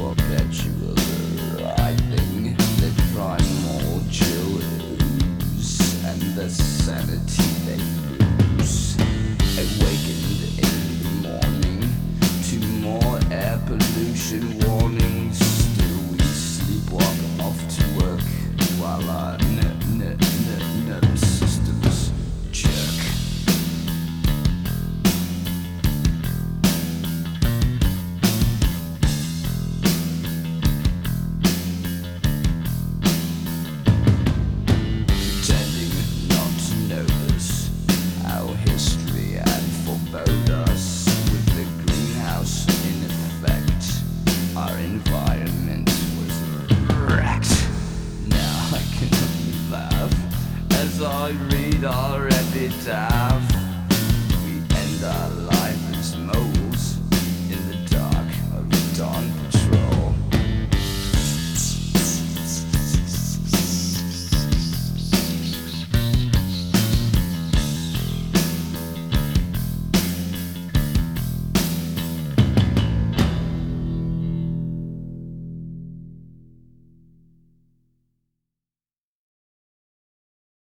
perpetual writhing, the primal chills, and the sanity they lose. Awakened in the morning to more air pollution warnings. Still we sleepwalk off to work while our nervous systems jerk. Pretending not to notice our history and forebode us with the greenhouse in effect. Our environment was wrecked. Now I can only laugh as I read our epitaph.